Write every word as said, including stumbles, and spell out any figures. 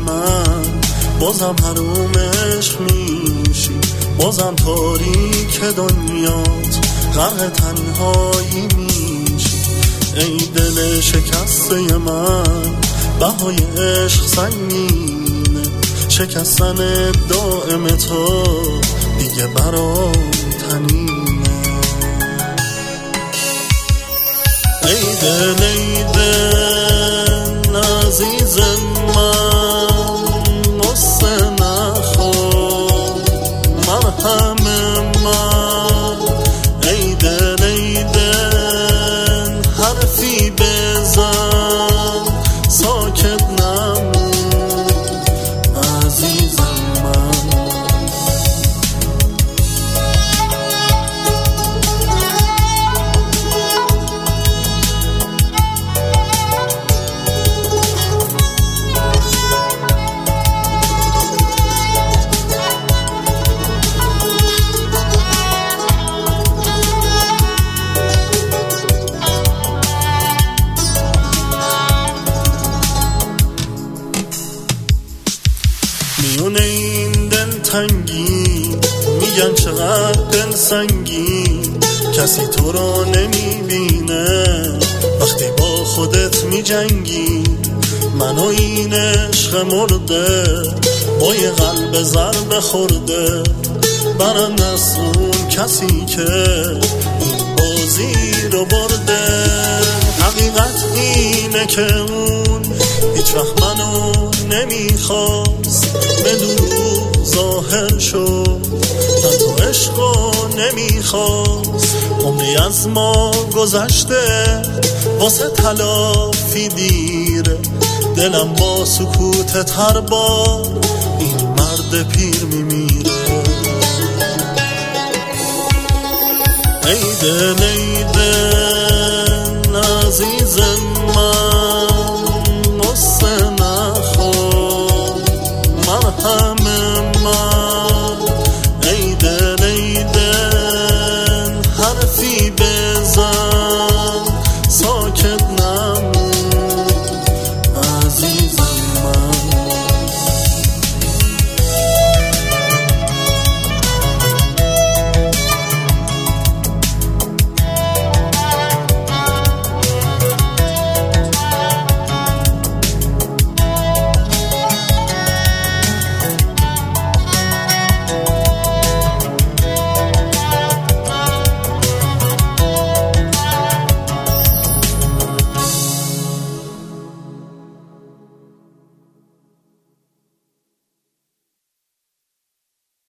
من بازم حرومش میشی، بازم تاریک دنیات غرق تنهایی میشی. ای دل شکسته من بهای عشق سنگینه، شکستن دائم تو دیگه برام تنینه. ای دل ای دل عزیز من مصه نخور مرهم من. ای دل ای دل حرفی بزن ساکت نمون عزیز من. میونه این دل تنگی میگن چقدر دل سنگی، کسی تو رو نمیبینه وقتی با خودت میجنگی. منو این عشق مرده با یه قلب ضربه خورده، برنده است اون کسی که این بازی رو برده. حقیقت اینه که اون هیچ وقت منو نمیخواست، به دروغ ظاهر شد من تو عشقو نمیخواست. عمری از ما گذشته واسه تلافی دیره، دلم با سکوتت هر بار این مرد پیر میمیره. ای دل ای